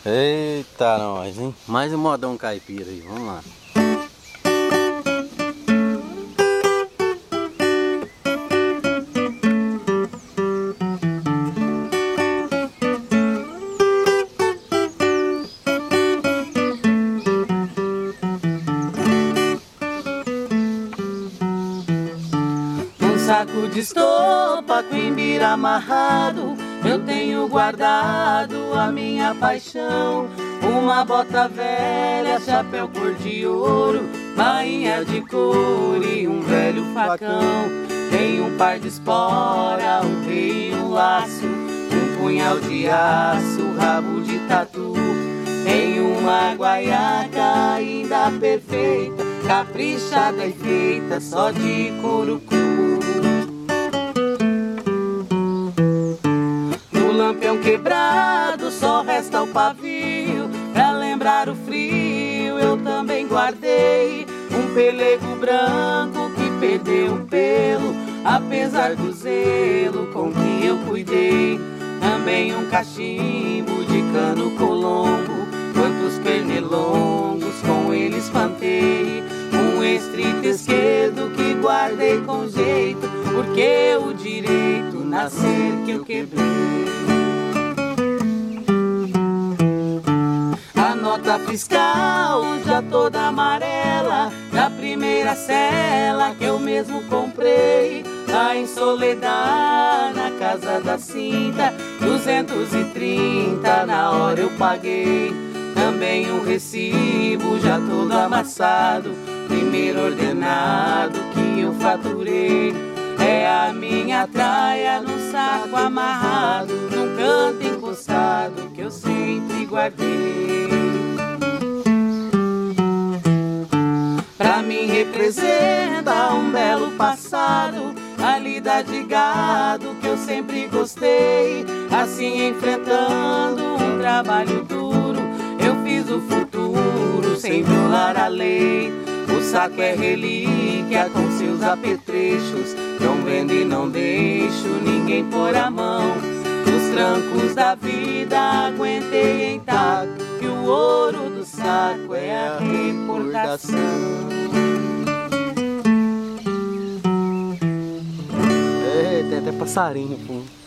Eita nós, hein? Mais um modão caipira aí, vamos lá. Um saco de estopa com imbira amarrado, eu tenho guardado a minha paixão. Uma bota velha, chapéu cor de ouro, bainha de couro e um velho facão. Tem um par de espora, um rei e um laço, um punhal de aço, rabo de tatu. Tem uma guaiaca ainda perfeita, caprichada e feita só de couro cru. No lampião quebrado só resta o pavio, pra lembrar o frio eu também guardei um pelego branco que perdeu o pelo, apesar do zelo com que eu cuidei. Também um cachimbo de cano colombo, quantos pernilongos com ele espantei. Um estrito esquerdo que guardei com jeito, porque o direito nascer que eu quebrei. A nota fiscal já toda amarela, da primeira cela que eu mesmo comprei, lá em Soledad, na casa da cinta, 230 na hora eu paguei. Também um recibo já todo amassado, primeiro ordenado que eu faturei. É a minha traia num saco amarrado, num canto encostado que eu sempre guardei. Pra mim representa um belo passado, a lida de gado que eu sempre gostei. Assim enfrentando um trabalho duro, eu fiz o futuro sem violar a lei. O saco é relíquia com seus apetrechos, não vendo e não deixo ninguém pôr a mão. Os trancos da vida aguentei intacto, que o ouro do saco é a recordação. Tem até passarinho no fundo.